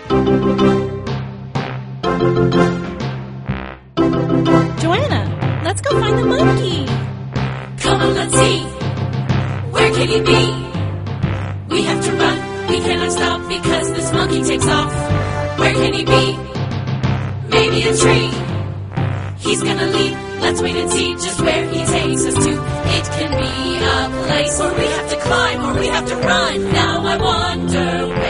Joanna, let's go find the monkey. Come on, let's see. Where can he be? We have to run. We cannot stop because this monkey takes off. Where can he be? Maybe a tree. He's gonna leap. Let's wait and see just where he takes us to. It can be a place where we have to climb or we have to run. Now I wonder where